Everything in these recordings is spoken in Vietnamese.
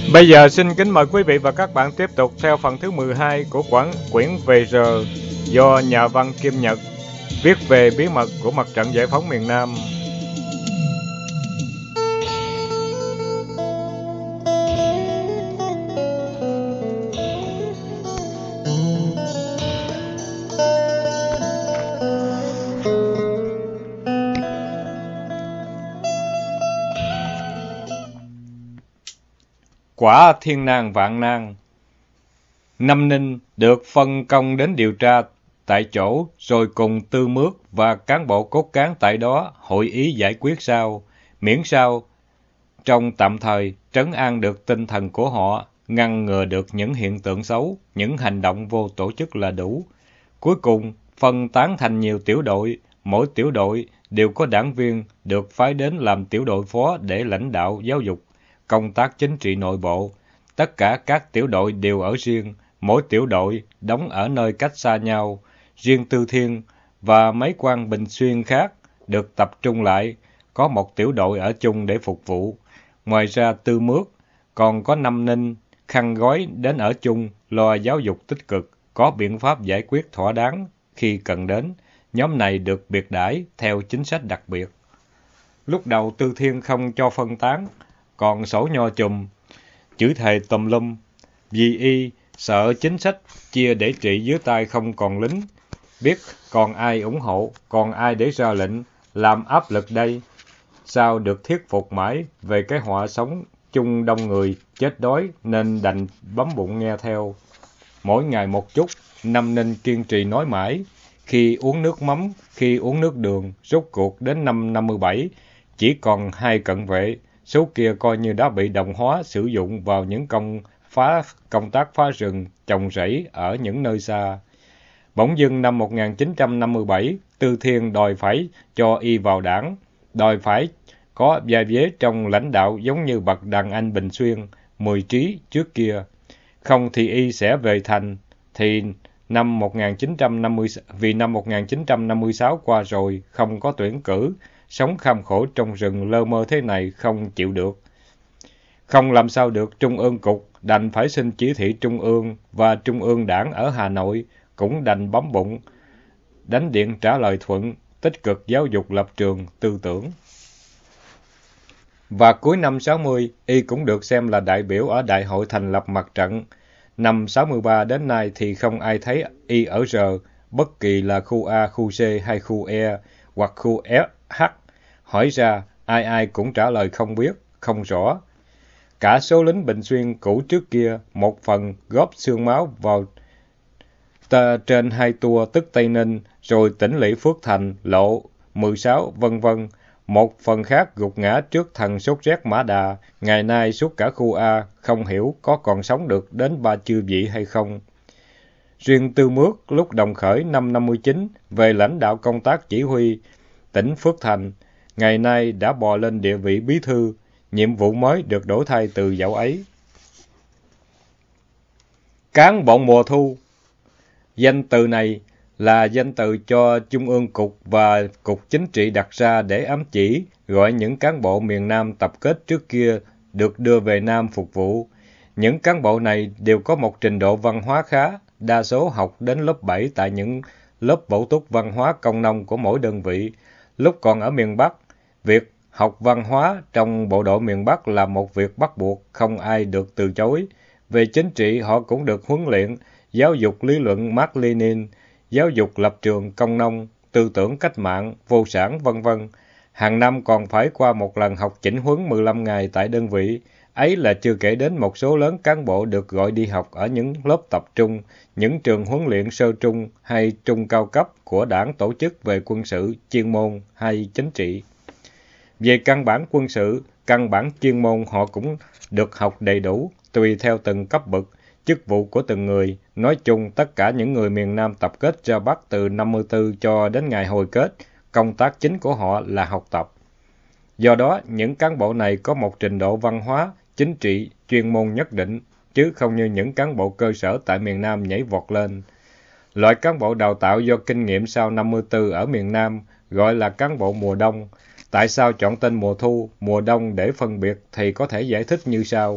Bây giờ xin kính mời quý vị và các bạn tiếp tục theo phần thứ 12 của quyển VR do nhà văn Kim Nhật viết về bí mật của mặt trận giải phóng miền Nam. Quả thiên nan vạn nan. Nam Ninh được phân công đến điều tra tại chỗ, rồi cùng Tư Mước và cán bộ cốt cán tại đó hội ý giải quyết sao, miễn sao trong tạm thời trấn an được tinh thần của họ, ngăn ngừa được những hiện tượng xấu, những hành động vô tổ chức là đủ. Cuối cùng phân tán thành nhiều tiểu đội, mỗi tiểu đội đều có đảng viên được phái đến làm tiểu đội phó để lãnh đạo giáo dục, công tác chính trị nội bộ. Tất cả các tiểu đội đều ở riêng, mỗi tiểu đội đóng ở nơi cách xa nhau. Riêng Tư Thiên và mấy quan Bình Xuyên khác được tập trung lại, có một tiểu đội ở chung để phục vụ. Ngoài ra Tư Mước còn có Nam Ninh, Khăn Gói đến ở chung, lo giáo dục tích cực, có biện pháp giải quyết thỏa đáng khi cần đến. Nhóm này được biệt đãi theo chính sách đặc biệt. Lúc đầu Tư Thiên không cho phân tán, còn sổ nho chùm, chữ thề tùm lum, vì y sợ chính sách chia để trị dưới tay không còn lính. Biết còn ai ủng hộ, còn ai để ra lệnh, làm áp lực đây. Sao được thuyết phục mãi về cái họa sống chung đông người chết đói nên đành bấm bụng nghe theo. Mỗi ngày một chút, Nam Ninh kiên trì nói mãi. Khi uống nước mắm, khi uống nước đường, rốt cuộc đến năm 57, chỉ còn 2 cận vệ. Số kia coi như đã bị đồng hóa sử dụng vào những công tác phá rừng, trồng rẫy ở những nơi xa. Bỗng dưng năm 1957, Tư Thiên đòi phải cho y vào đảng, đòi phải có vai vế trong lãnh đạo giống như bậc đàn anh Bình Xuyên, Mười Trí trước kia. Không thì y sẽ về thành, thì năm 1956 qua rồi, không có tuyển cử, sống kham khổ trong rừng lơ mơ thế này không chịu được. Không làm sao được, Trung ương cục đành phải xin chỉ thị Trung ương, và Trung ương đảng ở Hà Nội cũng đành bấm bụng, đánh điện trả lời thuận, tích cực giáo dục lập trường, tư tưởng. Và cuối năm 60, y cũng được xem là đại biểu ở Đại hội thành lập mặt trận. Năm 63 đến nay thì không ai thấy y ở R, bất kỳ là khu A, khu C hay khu E, hoặc khu H. Hỏi ra, ai ai cũng trả lời không biết, không rõ. Cả số lính Bình Xuyên cũ trước kia, một phần góp xương máu vào trên 2 tour tức Tây Ninh, rồi tỉnh lỵ Phước Thành, lộ 16, vân vân. Một phần khác gục ngã trước thằng sốt rét Mã Đà, ngày nay suốt cả khu A, không hiểu có còn sống được đến Ba Chư Vị hay không. Riêng Tư Mước lúc đồng khởi năm 59 về lãnh đạo công tác chỉ huy tỉnh Phước Thành, ngày nay đã bò lên địa vị bí thư, nhiệm vụ mới được đổi thay từ dạo ấy. Cán bộ mùa thu. Danh từ này là danh từ cho Trung ương Cục và Cục Chính trị đặt ra để ám chỉ, gọi những cán bộ miền Nam tập kết trước kia được đưa về Nam phục vụ. Những cán bộ này đều có một trình độ văn hóa khá, đa số học đến lớp 7 tại những lớp bổ túc văn hóa công nông của mỗi đơn vị. Lúc còn ở miền Bắc, việc học văn hóa trong bộ đội miền Bắc là một việc bắt buộc, không ai được từ chối. Về chính trị, họ cũng được huấn luyện, giáo dục lý luận Mác Lênin, giáo dục lập trường công nông, tư tưởng cách mạng, vô sản, vân vân. Hàng năm còn phải qua một lần học chỉnh huấn 15 ngày tại đơn vị. Ấy là chưa kể đến một số lớn cán bộ được gọi đi học ở những lớp tập trung, những trường huấn luyện sơ trung hay trung cao cấp của đảng tổ chức về quân sự, chuyên môn hay chính trị. Về căn bản quân sự, căn bản chuyên môn họ cũng được học đầy đủ, tùy theo từng cấp bậc, chức vụ của từng người. Nói chung, tất cả những người miền Nam tập kết ra Bắc từ 54 cho đến ngày hồi kết, công tác chính của họ là học tập. Do đó, những cán bộ này có một trình độ văn hóa, chính trị, chuyên môn nhất định, chứ không như những cán bộ cơ sở tại miền Nam nhảy vọt lên. Loại cán bộ đào tạo do kinh nghiệm sau 54 ở miền Nam gọi là cán bộ mùa đông. Tại sao chọn tên mùa thu, mùa đông để phân biệt thì có thể giải thích như sau.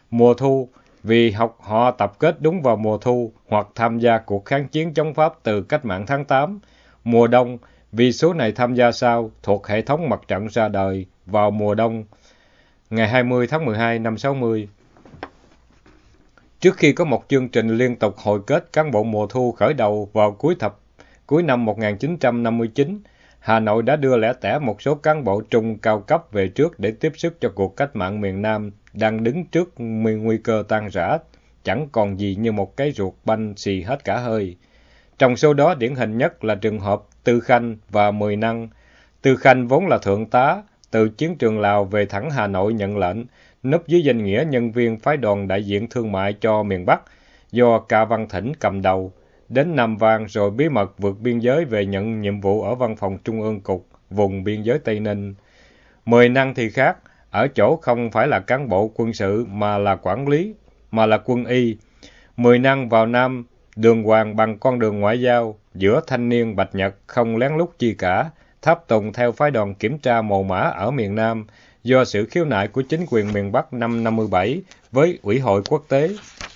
Mùa thu, vì họ tập kết đúng vào mùa thu hoặc tham gia cuộc kháng chiến chống Pháp từ cách mạng tháng 8. Mùa đông, vì số này tham gia sau thuộc hệ thống mặt trận ra đời vào mùa đông, ngày 20 tháng 12 năm 60. Trước khi có một chương trình liên tục hồi kết cán bộ mùa thu khởi đầu vào cuối năm 1959, Hà Nội đã đưa lẻ tẻ một số cán bộ trung cao cấp về trước để tiếp sức cho cuộc cách mạng miền Nam đang đứng trước nguy cơ tan rã, chẳng còn gì như một cái ruột banh xì hết cả hơi. Trong số đó điển hình nhất là trường hợp Tư Khanh và Mười Năng. Tư Khanh vốn là thượng tá, từ chiến trường Lào về thẳng Hà Nội nhận lệnh, núp dưới danh nghĩa nhân viên phái đoàn đại diện thương mại cho miền Bắc, do Ca Văn Thỉnh cầm đầu, đến Nam Vang rồi bí mật vượt biên giới về nhận nhiệm vụ ở văn phòng Trung ương Cục, vùng biên giới Tây Ninh. Mười Năng thì khác, ở chỗ không phải là cán bộ quân sự mà là quản lý, mà là quân y. Mười Năng vào Nam đường hoàng bằng con đường ngoại giao, giữa thanh niên Bạch Nhật không lén lút chi cả, tháp tùng theo phái đoàn kiểm tra mồ mã ở miền Nam, do sự khiếu nại của chính quyền miền Bắc năm 57 với Ủy hội quốc tế.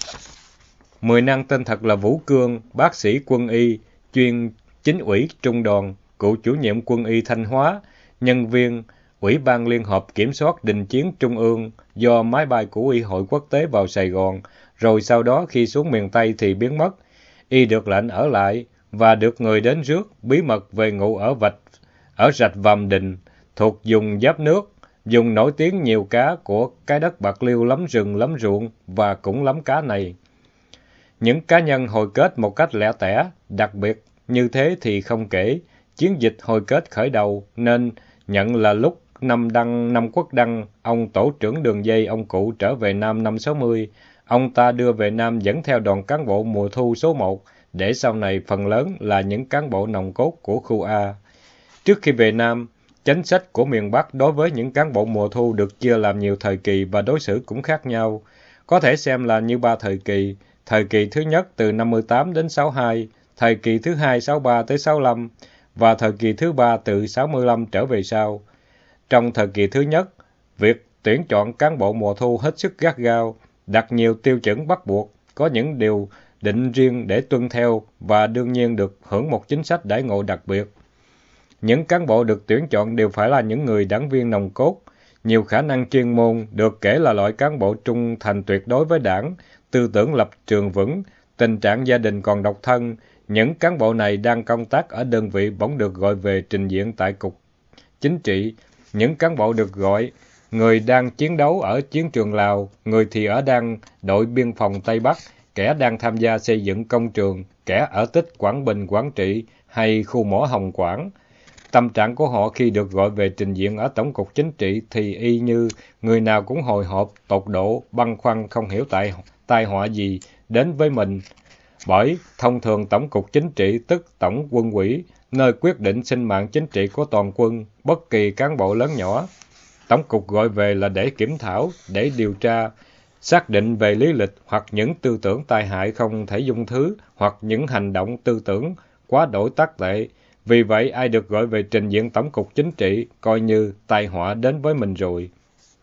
Mười Năng tên thật là Vũ Cương, bác sĩ quân y, chuyên chính ủy trung đoàn, cựu chủ nhiệm quân y Thanh Hóa, nhân viên Ủy ban Liên hợp Kiểm soát Đình chiến Trung ương, do máy bay của Ủy hội quốc tế vào Sài Gòn, rồi sau đó khi xuống miền Tây thì biến mất. Y được lệnh ở lại và được người đến rước bí mật về ngụ ở rạch Vàm Đình, thuộc vùng giáp nước, vùng nổi tiếng nhiều cá của cái đất Bạc Liêu lắm rừng lắm ruộng và cũng lắm cá này. Những cá nhân hồi kết một cách lẻ tẻ, đặc biệt như thế thì không kể. Chiến dịch hồi kết khởi đầu nên nhận là lúc năm Quốc Đăng, ông tổ trưởng đường dây ông cụ trở về Nam năm 60. Ông ta đưa về Nam dẫn theo đoàn cán bộ mùa thu số 1, để sau này phần lớn là những cán bộ nòng cốt của khu A. Trước khi về Nam, chính sách của miền Bắc đối với những cán bộ mùa thu được chia làm nhiều thời kỳ và đối xử cũng khác nhau. Có thể xem là như 3 thời kỳ. Thời kỳ thứ nhất từ 58 đến 62, thời kỳ thứ hai 63 tới 65 và thời kỳ thứ ba từ 65 trở về sau. Trong thời kỳ thứ nhất, việc tuyển chọn cán bộ mùa thu hết sức gắt gao, đặt nhiều tiêu chuẩn bắt buộc, có những điều định riêng để tuân theo và đương nhiên được hưởng một chính sách đãi ngộ đặc biệt. Những cán bộ được tuyển chọn đều phải là những người đảng viên nòng cốt, nhiều khả năng chuyên môn, được kể là loại cán bộ trung thành tuyệt đối với đảng, tư tưởng lập trường vững, tình trạng gia đình còn độc thân. Những cán bộ này đang công tác ở đơn vị bỗng được gọi về trình diện tại Cục Chính trị. Những cán bộ được gọi, người đang chiến đấu ở chiến trường Lào, người thì ở đang đội biên phòng Tây Bắc, kẻ đang tham gia xây dựng công trường, kẻ ở Tích Quảng Bình, Quảng Trị hay khu mỏ Hồng Quảng. Tâm trạng của họ khi được gọi về trình diện ở Tổng cục Chính trị thì y như người nào cũng hồi hộp, tột độ, băn khoăn không hiểu tai họa gì đến với mình. Bởi thông thường Tổng cục Chính trị tức Tổng quân ủy, nơi quyết định sinh mạng chính trị của toàn quân, bất kỳ cán bộ lớn nhỏ. Tổng cục gọi về là để kiểm thảo, để điều tra, xác định về lý lịch hoặc những tư tưởng tai hại không thể dung thứ, hoặc những hành động tư tưởng quá đổi tác tệ. Vì vậy, ai được gọi về trình diện Tổng cục Chính trị coi như tai họa đến với mình rồi.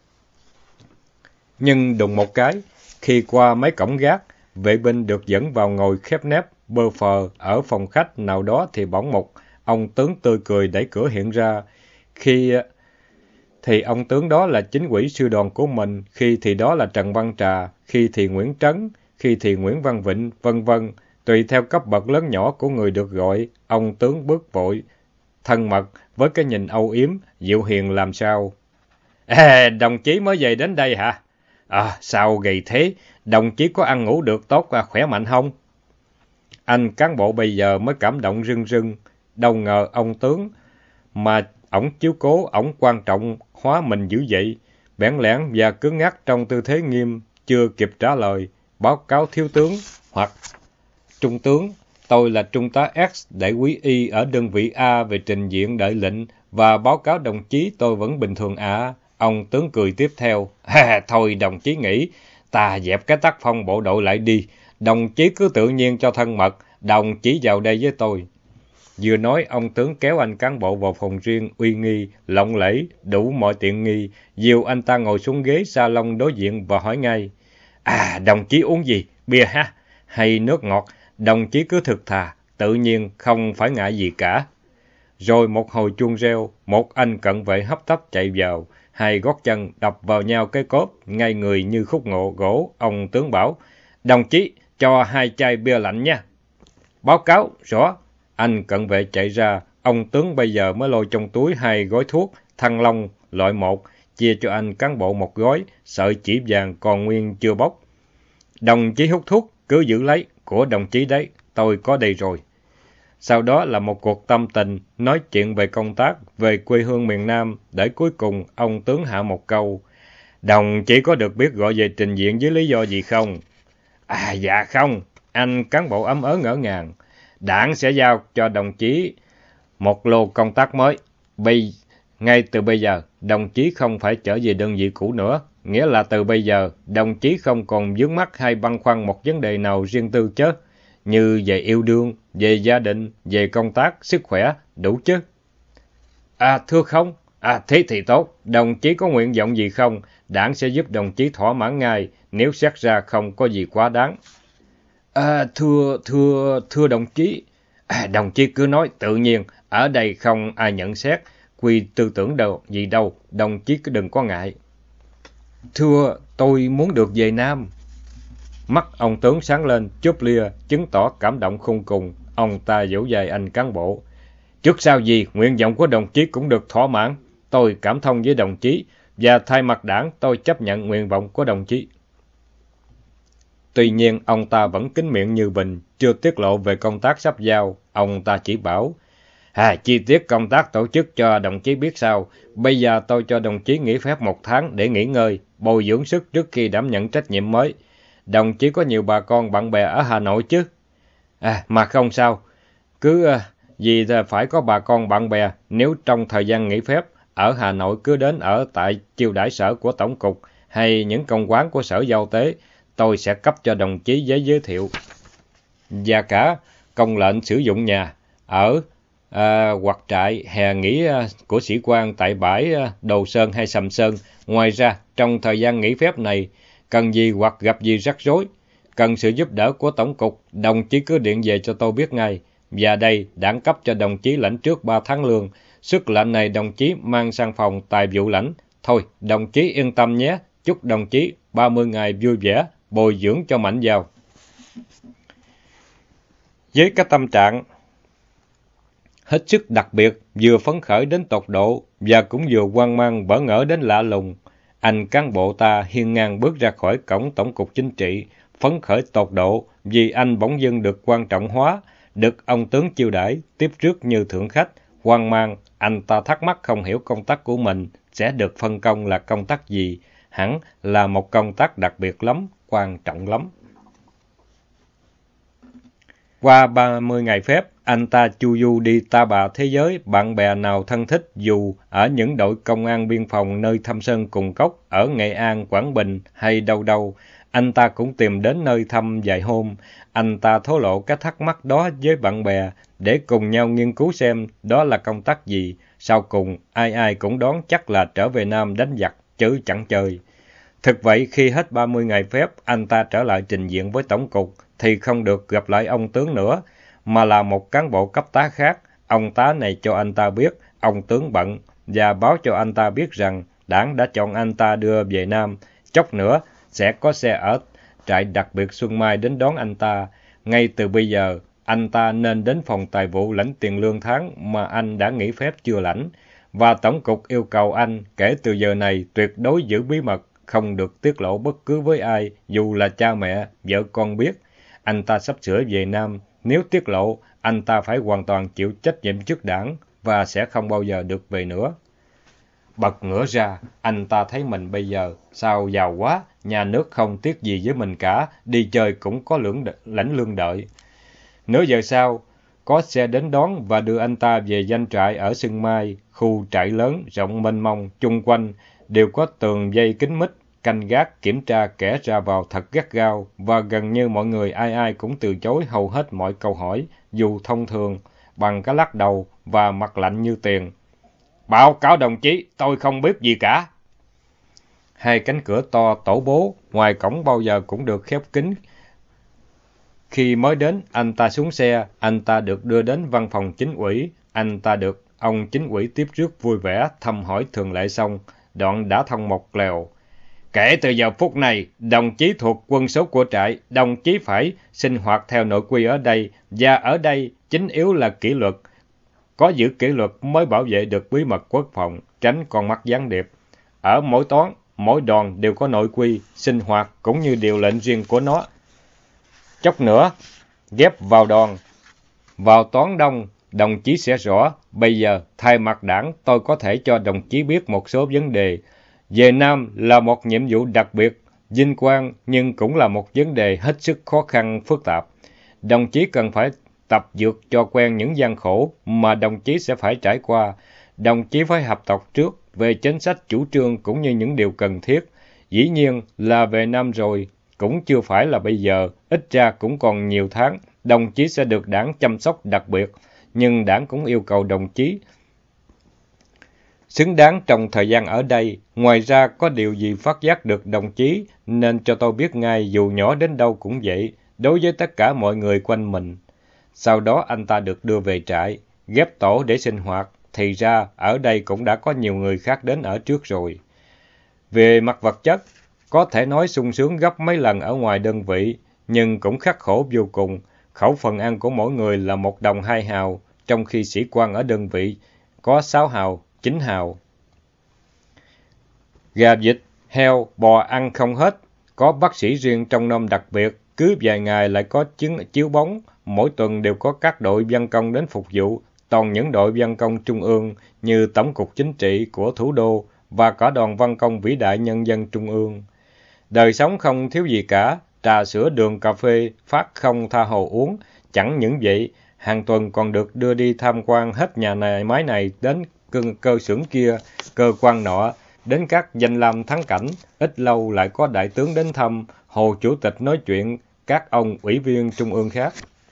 Nhưng đùng một cái, khi qua mấy cổng gác, vệ binh được dẫn vào ngồi khép nép, bơ phờ ở phòng khách nào đó thì bỗng một ông tướng tươi cười đẩy cửa hiện ra. Khi thì ông tướng đó là chính ủy sư đoàn của mình, khi thì đó là Trần Văn Trà, khi thì Nguyễn Trấn, khi thì Nguyễn Văn Vịnh, vân vân. Tùy theo cấp bậc lớn nhỏ của người được gọi, ông tướng bước vội, thân mật, với cái nhìn âu yếm, dịu hiền làm sao. Đồng chí mới về đến đây hả? Sao gầy thế? Đồng chí có ăn ngủ được tốt, khỏe mạnh không? Anh cán bộ bây giờ mới cảm động rưng rưng. Đâu ngờ ông tướng mà ổng chiếu cố, ổng quan trọng hóa mình dữ vậy. Bẽn lẽn và cứng ngắc trong tư thế nghiêm, chưa kịp trả lời. Báo cáo thiếu tướng hoặc trung tướng, tôi là trung tá X, đại úy Y ở đơn vị A về trình diện đợi lệnh, và báo cáo đồng chí tôi vẫn bình thường ạ. Ông tướng cười tiếp theo. Thôi đồng chí nghĩ, ta dẹp cái tác phong bộ đội lại đi. Đồng chí cứ tự nhiên cho thân mật, đồng chí vào đây với tôi. Vừa nói, ông tướng kéo anh cán bộ vào phòng riêng uy nghi, lộng lẫy, đủ mọi tiện nghi, dìu anh ta ngồi xuống ghế salon đối diện và hỏi ngay. Đồng chí uống gì? Bia ha? Hay nước ngọt? Đồng chí cứ thực thà, tự nhiên không phải ngại gì cả. Rồi một hồi chuông reo, một anh cận vệ hấp tấp chạy vào, hai gót chân đập vào nhau cái cốp, ngay người như khúc ngộ gỗ. Ông tướng bảo, đồng chí, cho 2 chai bia lạnh nha. Báo cáo, rõ. Anh cận vệ chạy ra, ông tướng bây giờ mới lôi trong túi 2 gói thuốc, Thăng Long, loại 1, chia cho anh cán bộ 1 gói, sợi chỉ vàng còn nguyên chưa bóc. Đồng chí hút thuốc, cứ giữ lấy, của đồng chí đấy, tôi có đây rồi. Sau đó là một cuộc tâm tình, nói chuyện về công tác, về quê hương miền Nam, để cuối cùng ông tướng hạ một câu. Đồng chí có được biết gọi về trình diện với lý do gì không? Dạ không. Anh cán bộ ấm ớ ngỡ ngàng. Đảng sẽ giao cho đồng chí một lô công tác mới. Ngay từ bây giờ, đồng chí không phải trở về đơn vị cũ nữa. Nghĩa là từ bây giờ, đồng chí không còn vướng mắc hay băn khoăn một vấn đề nào riêng tư chứ. Như về yêu đương, về gia đình, về công tác, sức khỏe, đủ chứ? Thưa không. Thế thì tốt. Đồng chí có nguyện vọng gì không? Đảng sẽ giúp đồng chí thỏa mãn ngay, nếu xét ra không có gì quá đáng. Thưa đồng chí. Đồng chí cứ nói tự nhiên, ở đây không ai nhận xét, quy tư tưởng gì đâu, đồng chí cứ đừng có ngại. Thưa, tôi muốn được về Nam. Mắt ông tướng sáng lên, chớp lia, chứng tỏ cảm động khôn cùng. Ông ta vỗ vai anh cán bộ. Trước sau gì, nguyện vọng của đồng chí cũng được thỏa mãn. Tôi cảm thông với đồng chí, và thay mặt đảng tôi chấp nhận nguyện vọng của đồng chí. Tuy nhiên, ông ta vẫn kín miệng như bình, chưa tiết lộ về công tác sắp giao. Ông ta chỉ bảo, chi tiết công tác tổ chức cho đồng chí biết sau. Bây giờ tôi cho đồng chí nghỉ phép 1 tháng để nghỉ ngơi, bồi dưỡng sức trước khi đảm nhận trách nhiệm mới. Đồng chí có nhiều bà con bạn bè ở Hà Nội chứ? Mà không sao. Vì phải có bà con bạn bè, nếu trong thời gian nghỉ phép, ở Hà Nội cứ đến ở tại chiêu đãi sở của Tổng cục hay những công quán của Sở Giao tế, tôi sẽ cấp cho đồng chí giấy giới thiệu. Và cả công lệnh sử dụng nhà, ở hoặc trại hè nghỉ của sĩ quan tại bãi Đồ Sơn hay Sầm Sơn. Ngoài ra, trong thời gian nghỉ phép này, cần gì hoặc gặp gì rắc rối, cần sự giúp đỡ của Tổng cục, đồng chí cứ điện về cho tôi biết ngay. Và đây, đảng cấp cho đồng chí lãnh trước 3 tháng lương. Sức lệnh này đồng chí mang sang phòng tài vụ lãnh. Thôi, đồng chí yên tâm nhé. Chúc đồng chí 30 ngày vui vẻ, bồi dưỡng cho mạnh vào. Với cái tâm trạng hết sức đặc biệt, vừa phấn khởi đến tột độ và cũng vừa hoang mang bỡ ngỡ đến lạ lùng, anh cán bộ ta hiên ngang bước ra khỏi cổng Tổng cục Chính trị, phấn khởi tột độ vì anh bỗng dưng được quan trọng hóa, được ông tướng chiêu đãi, tiếp rước như thượng khách. Hoang mang, anh ta thắc mắc không hiểu công tác của mình sẽ được phân công là công tác gì, hẳn là một công tác đặc biệt lắm, quan trọng lắm. Qua 30 ngày phép, anh ta chu du đi ta bà thế giới, bạn bè nào thân thích dù ở những đội công an biên phòng nơi thăm sơn cùng cốc, ở Nghệ An, Quảng Bình hay đâu đâu, anh ta cũng tìm đến nơi thăm vài hôm. Anh ta thổ lộ cái thắc mắc đó với bạn bè để cùng nhau nghiên cứu xem đó là công tác gì. Sau cùng, ai ai cũng đoán chắc là trở về Nam đánh giặc, chứ chẳng chơi. Thực vậy, khi hết 30 ngày phép, anh ta trở lại trình diện với Tổng cục, thì không được gặp lại ông tướng nữa, mà là một cán bộ cấp tá khác. Ông tá này cho anh ta biết ông tướng bận và báo cho anh ta biết rằng đảng đã chọn anh ta đưa về Nam. Chốc nữa sẽ có xe ở trại đặc biệt Xuân Mai đến đón anh ta. Ngay từ bây giờ, anh ta nên đến phòng tài vụ lãnh tiền lương tháng mà anh đã nghỉ phép chưa lãnh. Và Tổng cục yêu cầu anh kể từ giờ này tuyệt đối giữ bí mật, không được tiết lộ bất cứ với ai, dù là cha mẹ, vợ con biết. Anh ta sắp sửa về Nam, nếu tiết lộ, anh ta phải hoàn toàn chịu trách nhiệm trước đảng và sẽ không bao giờ được về nữa. Bật ngửa ra, anh ta thấy mình bây giờ sao giàu quá, nhà nước không tiếc gì với mình cả, đi chơi cũng có lãnh lương đợi. Nửa giờ sau, có xe đến đón và đưa anh ta về doanh trại ở Xuân Mai, khu trại lớn, rộng mênh mông, chung quanh đều có tường dây kín mít, canh gác kiểm tra kẻ ra vào thật gắt gao, và gần như mọi người ai ai cũng từ chối hầu hết mọi câu hỏi, dù thông thường, bằng cái lắc đầu và mặt lạnh như tiền. Báo cáo đồng chí, tôi không biết gì cả. Hai cánh cửa to tổ bố ngoài cổng bao giờ cũng được khép kín. Khi mới đến, anh ta xuống xe, anh ta được đưa đến văn phòng chính ủy, anh ta được ông chính ủy tiếp rước vui vẻ, thăm hỏi thường lệ xong, đoạn đã thông một lèo. Kể từ giờ phút này, đồng chí thuộc quân số của trại, đồng chí phải sinh hoạt theo nội quy ở đây, và ở đây chính yếu là kỷ luật. Có giữ kỷ luật mới bảo vệ được bí mật quốc phòng, tránh con mắt gián điệp. Ở mỗi toán, mỗi đoàn đều có nội quy, sinh hoạt cũng như điều lệnh riêng của nó. Chốc nữa, ghép vào đoàn, vào toán đông, đồng chí sẽ rõ. Bây giờ, thay mặt đảng, tôi có thể cho đồng chí biết một số vấn đề. Về Nam là một nhiệm vụ đặc biệt, vinh quang, nhưng cũng là một vấn đề hết sức khó khăn, phức tạp. Đồng chí cần phải tập dượt cho quen những gian khổ mà đồng chí sẽ phải trải qua. Đồng chí phải học tập trước về chính sách chủ trương cũng như những điều cần thiết. Dĩ nhiên là về Nam rồi, cũng chưa phải là bây giờ, ít ra cũng còn nhiều tháng, đồng chí sẽ được đảng chăm sóc đặc biệt, nhưng đảng cũng yêu cầu đồng chí xứng đáng trong thời gian ở đây. Ngoài ra có điều gì phát giác được đồng chí nên cho tôi biết ngay, dù nhỏ đến đâu cũng vậy, đối với tất cả mọi người quanh mình. Sau đó anh ta được đưa về trại, ghép tổ để sinh hoạt, thì ra ở đây cũng đã có nhiều người khác đến ở trước rồi. Về mặt vật chất, có thể nói sung sướng gấp mấy lần ở ngoài đơn vị, nhưng cũng khắc khổ vô cùng. Khẩu phần ăn của mỗi người là 1 đồng 2 hào, trong khi sĩ quan ở đơn vị có 6 hào, 9 hào. Gà vịt, heo, bò ăn không hết, có bác sĩ riêng trông nom đặc biệt, cứ vài ngày lại có chiếu bóng, mỗi tuần đều có các đội văn công đến phục vụ, toàn những đội văn công trung ương như Tổng cục Chính trị của thủ đô và cả đoàn văn công vĩ đại nhân dân trung ương. Đời sống không thiếu gì cả, trà sữa đường cà phê phát không tha hồ uống. Chẳng những vậy, hàng tuần còn được đưa đi tham quan hết nhà này máy này đến cơ xưởng kia, cơ quan nọ, đến các danh lam thắng cảnh. Ít lâu lại có đại tướng đến thăm, Hồ Chủ tịch nói chuyện, các ông ủy viên trung ương khác.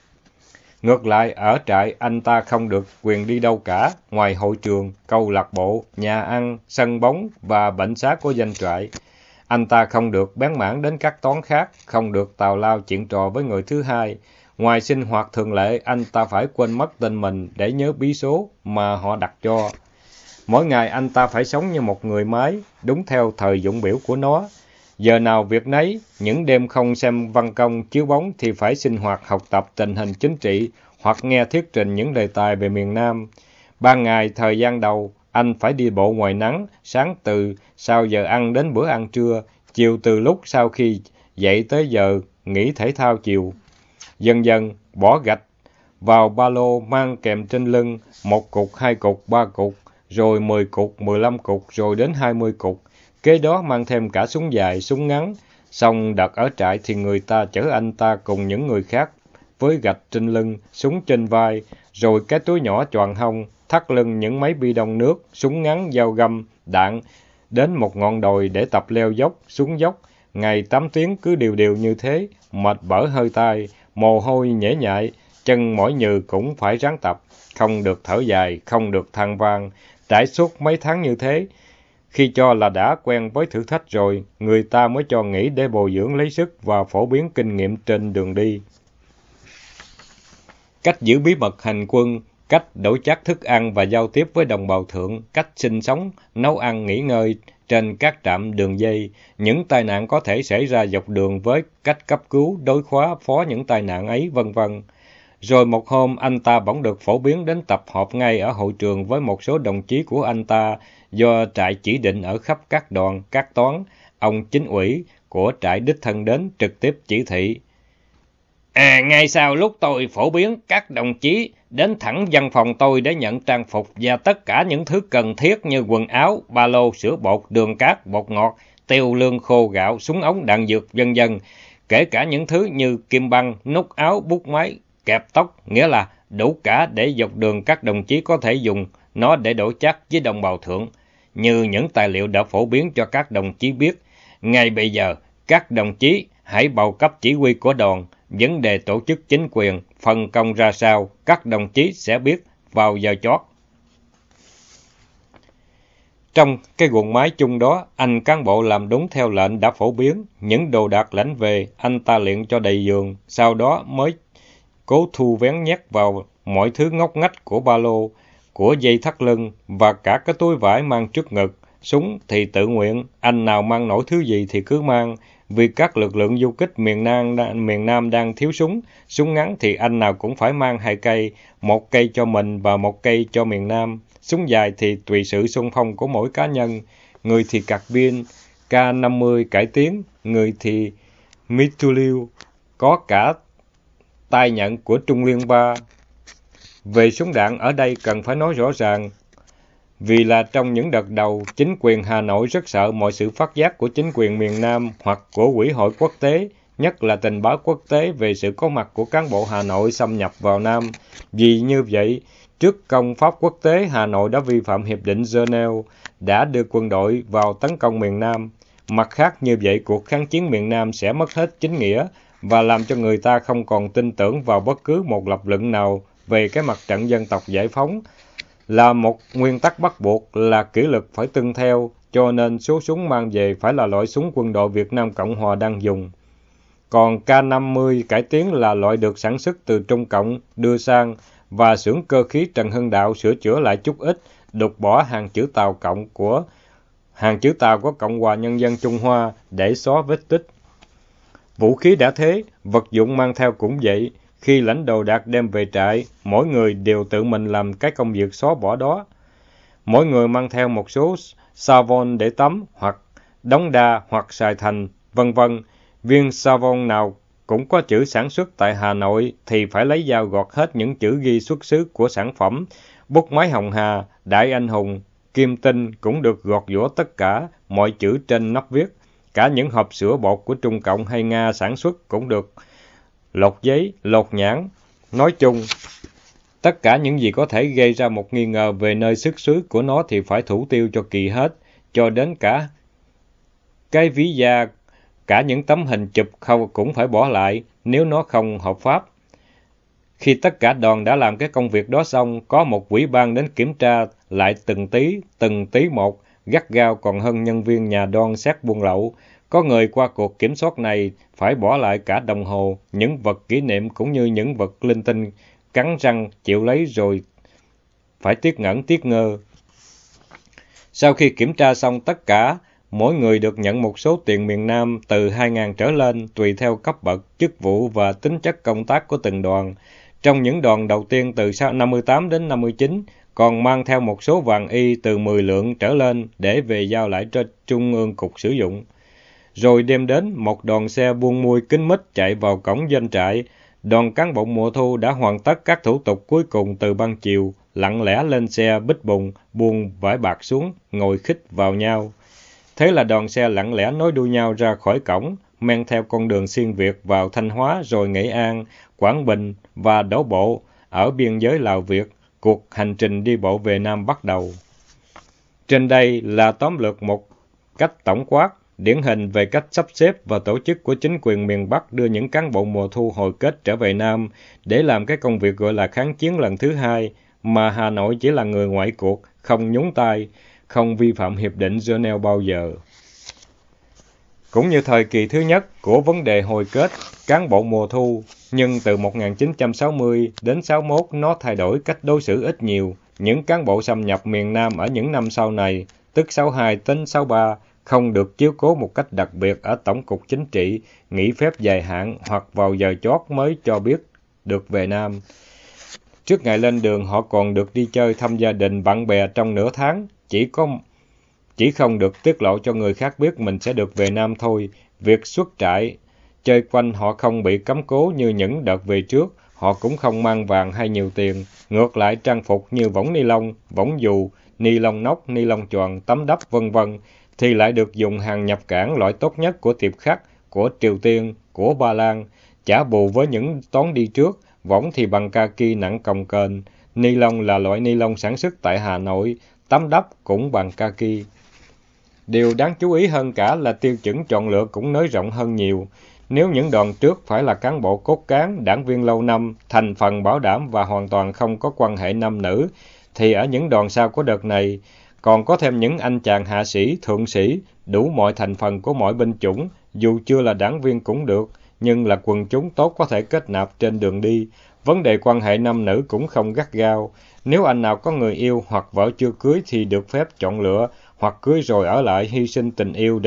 Ngược lại, ở trại anh ta không được quyền đi đâu cả, ngoài hội trường, câu lạc bộ, nhà ăn, sân bóng và bệnh xá của danh trại. Anh ta không được bén mảng đến các toán khác, không được tào lao chuyện trò với người thứ hai. Ngoài sinh hoạt thường lệ, anh ta phải quên mất tên mình để nhớ bí số mà họ đặt cho. Mỗi ngày anh ta phải sống như một người máy, đúng theo thời dụng biểu của nó. Giờ nào việc nấy, những đêm không xem văn công chiếu bóng thì phải sinh hoạt học tập tình hình chính trị hoặc nghe thuyết trình những đề tài về miền Nam. Ban ngày thời gian đầu, anh phải đi bộ ngoài nắng, sáng từ sau giờ ăn đến bữa ăn trưa, chiều từ lúc sau khi dậy tới giờ nghỉ thể thao chiều. Dần dần bỏ gạch vào ba lô mang kèm trên lưng, 1 cục, 2 cục, 3 cục, rồi 10 cục, 15 cục, rồi đến 20 cục. Kế đó mang thêm cả súng dài, súng ngắn. Xong đặt ở trại thì người ta chở anh ta cùng những người khác với gạch trên lưng, súng trên vai, rồi cái túi nhỏ choàng hông, thắt lưng những mấy bi đông nước, súng ngắn, dao găm, đạn, đến một ngọn đồi để tập leo dốc, xuống dốc. Ngày 8 tiếng cứ đều đều như thế, mệt bở hơi tai, mồ hôi nhễ nhại, chân mỏi nhừ cũng phải ráng tập, không được thở dài, không được than vang. Trải suốt mấy tháng như thế, khi cho là đã quen với thử thách rồi, người ta mới cho nghỉ để bồi dưỡng lấy sức và phổ biến kinh nghiệm trên đường đi. Cách giữ bí mật hành quân, cách đổi chác thức ăn và giao tiếp với đồng bào thượng, cách sinh sống, nấu ăn, nghỉ ngơi trên các trạm đường dây, những tai nạn có thể xảy ra dọc đường với cách cấp cứu, đối phó những tai nạn ấy, vân vân. Rồi một hôm, anh ta bỗng được phổ biến đến tập họp ngay ở hội trường với một số đồng chí của anh ta do trại chỉ định ở khắp các đoàn, các toán. Ông chính ủy của trại đích thân đến trực tiếp chỉ thị. Ngay sau lúc tôi phổ biến, các đồng chí đến thẳng văn phòng tôi để nhận trang phục và tất cả những thứ cần thiết như quần áo, ba lô, sữa bột, đường cát, bột ngọt, tiêu lương khô gạo, súng ống, đạn dược, vân vân. Kể cả những thứ như kim băng, nút áo, bút máy, kẹp tóc, nghĩa là đủ cả để dọc đường các đồng chí có thể dùng nó để đổi chác với đồng bào thượng. Như những tài liệu đã phổ biến cho các đồng chí biết, ngay bây giờ các đồng chí hãy bầu cấp chỉ huy của đoàn, vấn đề tổ chức chính quyền, phân công ra sao, các đồng chí sẽ biết vào giờ chót. Trong cái guồng máy chung đó, anh cán bộ làm đúng theo lệnh đã phổ biến. Những đồ đạc lãnh về, anh ta liệng cho đầy giường, sau đó mới cố thu vén nhét vào mọi thứ ngóc ngách của ba lô, của dây thắt lưng và cả cái túi vải mang trước ngực. Súng thì tự nguyện, anh nào mang nổi thứ gì thì cứ mang, vì các lực lượng du kích miền Nam đang thiếu súng. Súng ngắn thì anh nào cũng phải mang 2 cây, 1 cây cho mình và 1 cây cho miền Nam. Súng dài thì tùy sự xung phong của mỗi cá nhân, người thì carbine K50 cải tiến, người thì Mituliu, có cả tay nhận của Trung Liên 3. Về súng đạn ở đây cần phải nói rõ ràng, vì là trong những đợt đầu, chính quyền Hà Nội rất sợ mọi sự phát giác của chính quyền miền Nam hoặc của Quỹ hội quốc tế, nhất là tình báo quốc tế về sự có mặt của cán bộ Hà Nội xâm nhập vào Nam. Vì như vậy, trước công pháp quốc tế, Hà Nội đã vi phạm Hiệp định Geneva, đã đưa quân đội vào tấn công miền Nam. Mặt khác như vậy, cuộc kháng chiến miền Nam sẽ mất hết chính nghĩa và làm cho người ta không còn tin tưởng vào bất cứ một lập luận nào về cái mặt trận dân tộc giải phóng. Là một nguyên tắc bắt buộc là kỷ luật phải tuân theo, cho nên số súng mang về phải là loại súng quân đội Việt Nam Cộng Hòa đang dùng. Còn K50 cải tiến là loại được sản xuất từ Trung Cộng đưa sang và xưởng cơ khí Trần Hưng Đạo sửa chữa lại chút ít, đục bỏ hàng chữ Tàu của Cộng hòa Nhân dân Trung Hoa để xóa vết tích. Vũ khí đã thế, vật dụng mang theo cũng vậy. Khi lãnh đồ đạc đem về trại, mỗi người đều tự mình làm cái công việc xóa bỏ đó. Mỗi người mang theo một số savon để tắm, hoặc đóng đa, hoặc xài thành, vân vân. Viên savon nào cũng có chữ sản xuất tại Hà Nội thì phải lấy dao gọt hết những chữ ghi xuất xứ của sản phẩm. Bút máy Hồng Hà, Đại Anh Hùng, Kim Tinh cũng được gọt giũa tất cả mọi chữ trên nắp viết. Cả những hộp sữa bột của Trung Cộng hay Nga sản xuất cũng được lột giấy, lột nhãn. Nói chung, tất cả những gì có thể gây ra một nghi ngờ về nơi xuất xứ của nó thì phải thủ tiêu cho kỳ hết, cho đến cả cái ví da, cả những tấm hình chụp cũng phải bỏ lại nếu nó không hợp pháp. Khi tất cả đoàn đã làm cái công việc đó xong, có một ủy ban đến kiểm tra lại từng tí một, gắt gao còn hơn nhân viên nhà đoan xét buôn lậu. Có người qua cuộc kiểm soát này phải bỏ lại cả đồng hồ, những vật kỷ niệm cũng như những vật linh tinh, cắn răng chịu lấy rồi phải tiếc ngẩn tiếc ngơ. Sau khi kiểm tra xong tất cả, mỗi người được nhận một số tiền miền Nam từ 2.000 trở lên, tùy theo cấp bậc, chức vụ và tính chất công tác của từng đoàn. Trong những đoàn đầu tiên từ 58 đến 59, còn mang theo một số vàng y từ 10 lượng trở lên để về giao lại cho Trung ương Cục sử dụng. Rồi đêm đến, một đoàn xe buôn mui kín mít chạy vào cổng doanh trại. Đoàn cán bộ mùa thu đã hoàn tất các thủ tục cuối cùng từ ban chiều, lặng lẽ lên xe bích bùng, buông vải bạc xuống, ngồi khích vào nhau. Thế là đoàn xe lặng lẽ nối đuôi nhau ra khỏi cổng, men theo con đường xuyên Việt vào Thanh Hóa rồi Nghệ An, Quảng Bình và đổ bộ ở biên giới Lào Việt. Cuộc hành trình đi bộ về Nam bắt đầu. Trên đây là tóm lược một cách tổng quát, điển hình về cách sắp xếp và tổ chức của chính quyền miền Bắc đưa những cán bộ mùa thu hồi kết trở về Nam để làm cái công việc gọi là kháng chiến lần thứ hai, mà Hà Nội chỉ là người ngoại cuộc, không nhúng tay, không vi phạm Hiệp định Geneva bao giờ. Cũng như thời kỳ thứ nhất của vấn đề hồi kết cán bộ mùa thu, nhưng từ 1960 đến 61 nó thay đổi cách đối xử ít nhiều. Những cán bộ xâm nhập miền Nam ở những năm sau này, tức 62 đến 63, không được chiếu cố một cách đặc biệt ở Tổng cục Chính trị, nghỉ phép dài hạn hoặc vào giờ chót mới cho biết được về Nam. Trước ngày lên đường họ còn được đi chơi thăm gia đình bạn bè trong nửa tháng, chỉ không được tiết lộ cho người khác biết mình sẽ được về Nam thôi. Việc xuất trại, chơi quanh họ không bị cấm cố như những đợt về trước, họ cũng không mang vàng hay nhiều tiền. Ngược lại trang phục như võng ni lông, võng dù, ni lông nóc, ni lông choàng, tấm đắp vân vân thì lại được dùng hàng nhập cảng loại tốt nhất của Tiệp Khắc, của Triều Tiên, của Ba Lan, trả bù với những toán đi trước. Võng thì bằng kaki nặng cồng kềnh, ni lông là loại ni lông sản xuất tại Hà Nội, tấm đắp cũng bằng kaki. Điều đáng chú ý hơn cả là tiêu chuẩn chọn lựa cũng nới rộng hơn nhiều. Nếu những đoàn trước phải là cán bộ cốt cán, đảng viên lâu năm, thành phần bảo đảm và hoàn toàn không có quan hệ nam nữ, thì ở những đoàn sau của đợt này còn có thêm những anh chàng hạ sĩ, thượng sĩ, đủ mọi thành phần của mọi binh chủng, dù chưa là đảng viên cũng được, nhưng là quần chúng tốt có thể kết nạp trên đường đi. Vấn đề quan hệ nam nữ cũng không gắt gao. Nếu anh nào có người yêu hoặc vợ chưa cưới thì được phép chọn lựa, hoặc cưới rồi ở lại hy sinh tình yêu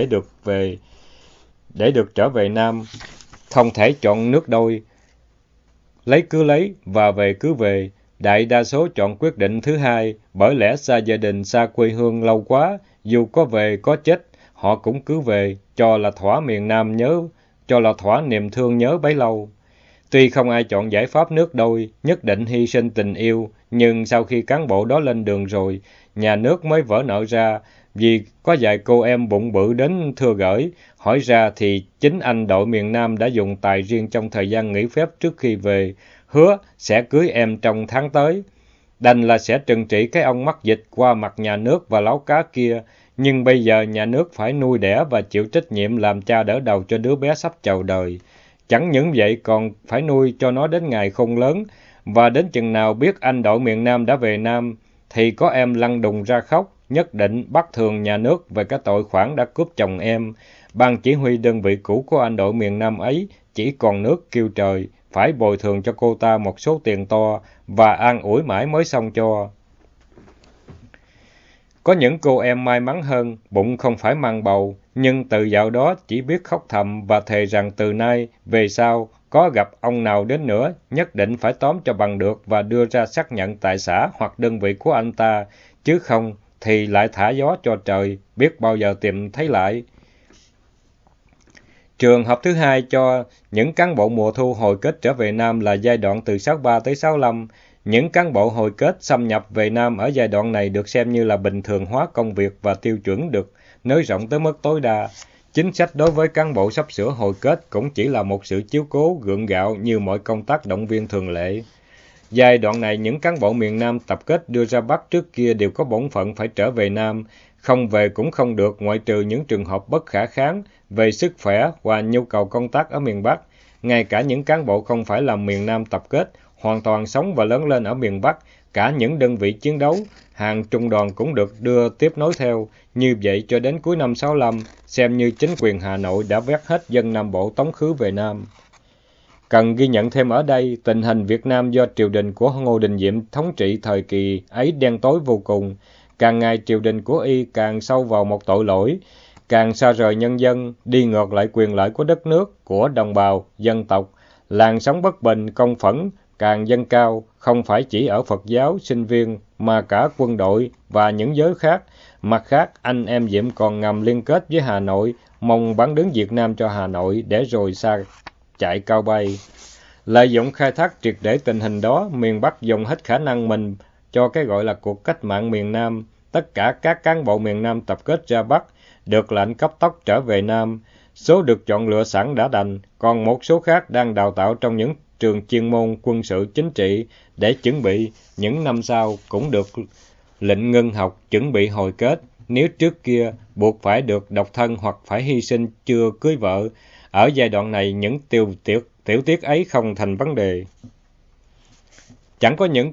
để được trở về Nam. Không thể chọn nước đôi, lấy cứ lấy và về cứ về. Đại đa số chọn quyết định thứ hai, bởi lẽ xa gia đình, xa quê hương lâu quá, dù có về có chết, họ cũng cứ về, cho là thỏa miền Nam nhớ, cho là thỏa niềm thương nhớ bấy lâu. Tuy không ai chọn giải pháp nước đôi, nhất định hy sinh tình yêu, nhưng sau khi cán bộ đó lên đường rồi, nhà nước mới vỡ nợ ra, vì có vài cô em bụng bự đến thưa gởi, hỏi ra thì chính anh đội miền Nam đã dùng tài riêng trong thời gian nghỉ phép trước khi về, hứa sẽ cưới em trong tháng tới. Đành là sẽ trừng trị cái ông mắc dịch qua mặt nhà nước và láo cá kia, nhưng bây giờ nhà nước phải nuôi đẻ và chịu trách nhiệm làm cha đỡ đầu cho đứa bé sắp chào đời. Chẳng những vậy còn phải nuôi cho nó đến ngày khôn lớn, và đến chừng nào biết anh đội miền Nam đã về Nam, thì có em lăn đùng ra khóc, nhất định bắt thường nhà nước về cái tội khoản đã cướp chồng em. Ban chỉ huy đơn vị cũ của anh đội miền Nam ấy chỉ còn nước kêu trời, phải bồi thường cho cô ta một số tiền to, và an ủi mãi mới xong cho. Có những cô em may mắn hơn, bụng không phải mang bầu, nhưng từ dạo đó chỉ biết khóc thầm và thề rằng từ nay về sau có gặp ông nào đến nữa, nhất định phải tóm cho bằng được và đưa ra xác nhận tại xã hoặc đơn vị của anh ta, chứ không thì lại thả gió cho trời, biết bao giờ tìm thấy lại. Trường hợp thứ hai cho những cán bộ mùa thu hồi kết trở về Nam là giai đoạn từ 63 tới 65. Những cán bộ hồi kết xâm nhập về Nam ở giai đoạn này được xem như là bình thường hóa công việc và tiêu chuẩn được nới rộng tới mức tối đa. Chính sách đối với cán bộ sắp sửa hồi kết cũng chỉ là một sự chiếu cố gượng gạo như mọi công tác động viên thường lệ. Giai đoạn này, những cán bộ miền Nam tập kết đưa ra Bắc trước kia đều có bổn phận phải trở về Nam, không về cũng không được ngoại trừ những trường hợp bất khả kháng về sức khỏe và nhu cầu công tác ở miền Bắc. Ngay cả những cán bộ không phải là miền Nam tập kết, hoàn toàn sống và lớn lên ở miền Bắc, cả những đơn vị chiến đấu, hàng trung đoàn cũng được đưa tiếp nối theo. Như vậy cho đến cuối năm 65, xem như chính quyền Hà Nội đã vét hết dân Nam Bộ tống khứ về Nam. Cần ghi nhận thêm ở đây, tình hình Việt Nam do triều đình của Ngô Đình Diệm thống trị thời kỳ ấy đen tối vô cùng. Càng ngày triều đình của y càng sâu vào một tội lỗi, càng xa rời nhân dân, đi ngược lại quyền lợi của đất nước, của đồng bào, dân tộc. Làn sóng bất bình, công phẫn càng dâng cao, không phải chỉ ở Phật giáo, sinh viên, mà cả quân đội và những giới khác. Mặt khác, anh em Diệm còn ngầm liên kết với Hà Nội, mong bán đứng Việt Nam cho Hà Nội để rồi chạy cao bay. Lợi dụng khai thác triệt để tình hình đó, miền Bắc dùng hết khả năng mình cho cái gọi là cuộc cách mạng miền Nam. Tất cả các cán bộ miền Nam tập kết ra Bắc, được lệnh cấp tốc trở về Nam. Số được chọn lựa sẵn đã đành, còn một số khác đang đào tạo trong những trường chuyên môn quân sự chính trị để chuẩn bị những năm sau cũng được lệnh ngưng học, chuẩn bị hồi kết. Nếu trước kia buộc phải được độc thân hoặc phải hy sinh chưa cưới vợ, ở giai đoạn này những tiểu tiết ấy không thành vấn đề. Chẳng những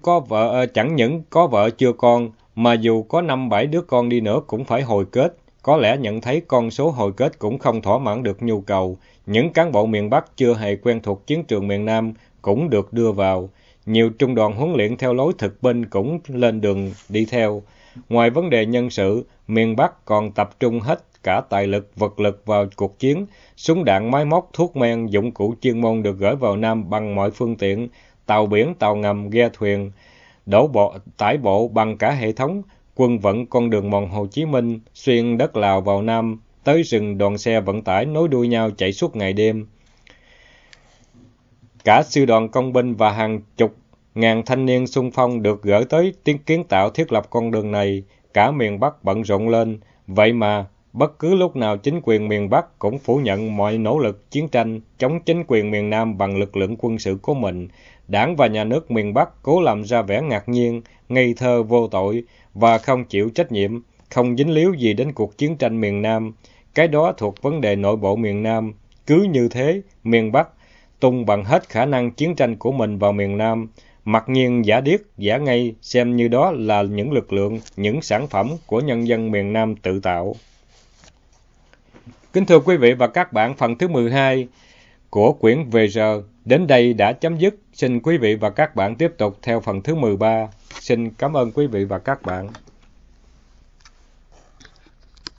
có vợ chưa con, mà dù có 5-7 đứa con đi nữa cũng phải hồi kết. Có lẽ nhận thấy con số hồi kết cũng không thỏa mãn được nhu cầu. Những cán bộ miền Bắc chưa hề quen thuộc chiến trường miền Nam cũng được đưa vào. Nhiều trung đoàn huấn luyện theo lối thực binh cũng lên đường đi theo. Ngoài vấn đề nhân sự, miền Bắc còn tập trung hết cả tài lực, vật lực vào cuộc chiến. Súng đạn, máy móc, thuốc men, dụng cụ chuyên môn được gửi vào Nam bằng mọi phương tiện, tàu biển, tàu ngầm, ghe thuyền, tải bộ bằng cả hệ thống. Quân vận con đường mòn Hồ Chí Minh, xuyên đất Lào vào Nam, tới rừng đoàn xe vận tải nối đuôi nhau chạy suốt ngày đêm. Cả sư đoàn công binh và hàng chục ngàn thanh niên xung phong được gửi tới kiến tạo thiết lập con đường này. Cả miền Bắc bận rộn lên, vậy mà bất cứ lúc nào chính quyền miền Bắc cũng phủ nhận mọi nỗ lực chiến tranh chống chính quyền miền Nam bằng lực lượng quân sự của mình. Đảng và nhà nước miền Bắc cố làm ra vẻ ngạc nhiên, ngây thơ vô tội và không chịu trách nhiệm, không dính líu gì đến cuộc chiến tranh miền Nam. Cái đó thuộc vấn đề nội bộ miền Nam. Cứ như thế, miền Bắc tung bằng hết khả năng chiến tranh của mình vào miền Nam. mặc nhiên giả điếc, giả ngây, xem như đó là những lực lượng, những sản phẩm của nhân dân miền Nam tự tạo. Kính thưa quý vị và các bạn, phần thứ 12 của quyển Về giờ đến đây đã chấm dứt. Xin quý vị và các bạn tiếp tục theo phần thứ 13. Xin cảm ơn quý vị và các bạn.